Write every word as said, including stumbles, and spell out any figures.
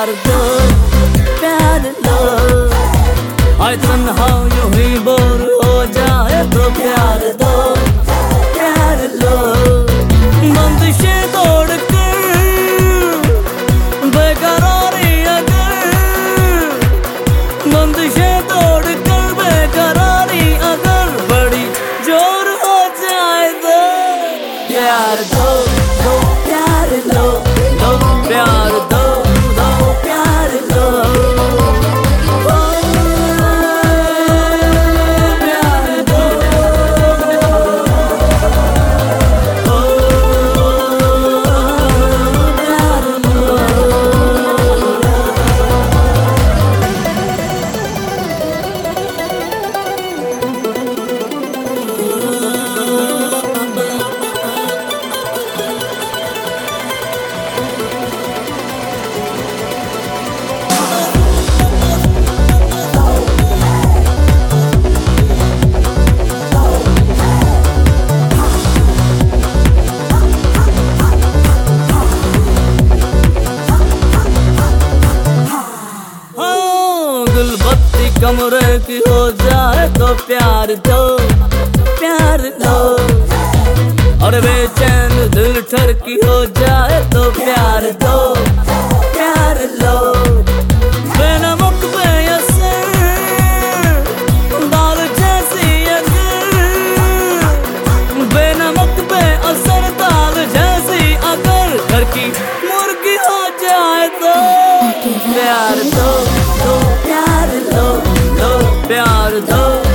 प्यार दो, प्यार लो। आज तन्हा यूं ही बोर हो जाए तो प्यार दो, प्यार लो। बंदिशें तोड़ कर बेकरारी अगर, बंदिशें तोड़ कर बेकरारी अगर बड़ी जोर हो जाए तो प्यार दो, दो प्यार लो, लो प्यार दो, दो प्यार लो। गुलबत्ती कमरे की हो जाए तो प्यार दो, प्यार लो। और बेचैन दिल ठर की हो जाए तो प्यार दो, प्यार लो। बेनमक बेअसर दाल जैसी अगर, बेनमक बेअसर दाल जैसी अगर घर की मुर्गी हो जाए तो प्यार दो, दो प्यार लो, लो प्यार दो।